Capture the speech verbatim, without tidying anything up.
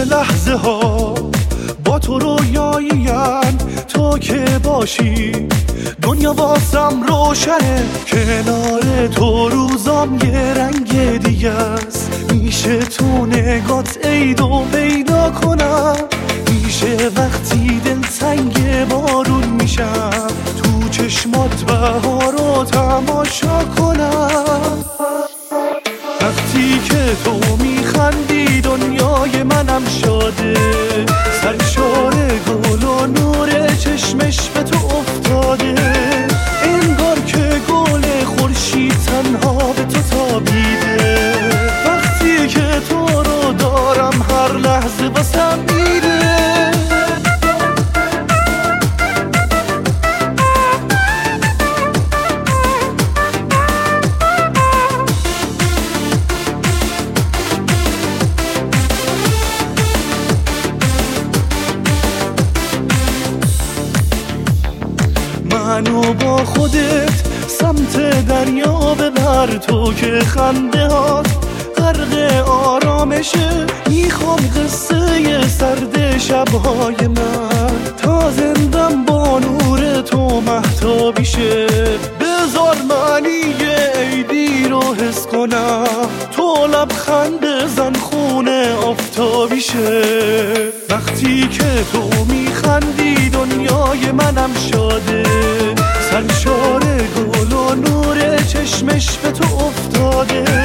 لحظه ها با تو رویایین، تو که باشی دنیا واسم روشنه. کنار تو روزام یه رنگ دیگه است، میشه تو نگات عید و پیدا کنم. میشه وقتی دلتنگ بارون میشم، تو چشمات بهار رو تماشا کنم. وقتی که تو میخندی دنیای منم شاده، سرشار گل و نور چشمش به تو افتاده. انگار که گل خورشید تنها به تو تابیده. وقتی که تو رو دارم هر لحظه واسم میره. منو با خودت سمت دریا ببر، تو که خنده هات غرق آرامشه. میخوام قصه سرد شبهای من تا زندم با نور تو مهتابیشه. بذار معنی عیدی رو حس کنم، تو لبخند زن خونه آفتابیشه. وقتی که تو میخندی دنیای منم شاده، سرشار گل و نور چشمش به تو افتاده.